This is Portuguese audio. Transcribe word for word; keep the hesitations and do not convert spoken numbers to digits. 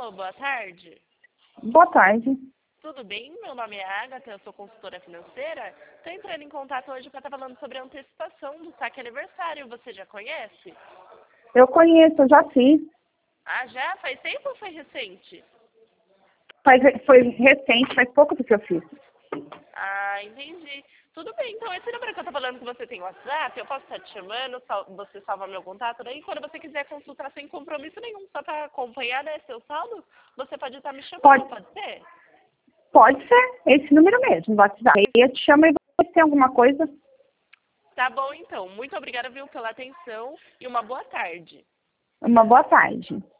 Alô, boa tarde. Boa tarde. Tudo bem? Meu nome é Agatha, eu sou consultora financeira. Estou entrando em contato hoje para estar falando sobre a antecipação do saque aniversário. Você já conhece? Eu conheço, eu já fiz. Ah, já? Faz tempo ou foi recente? Faz, foi recente, faz pouco do que eu fiz. Ah, entendi. Tudo bem, então esse número que eu estou falando que você tem WhatsApp, eu posso estar te chamando, sal- você salva meu contato, daí quando você quiser consultar sem compromisso nenhum, só para acompanhar, né, seu saldo, você pode estar me chamando, Pode, pode ser? pode ser, esse número mesmo, do WhatsApp. Eu te chamo e você tem alguma coisa? Tá bom, então. Muito obrigada, viu, pela atenção e uma boa tarde. Uma boa tarde.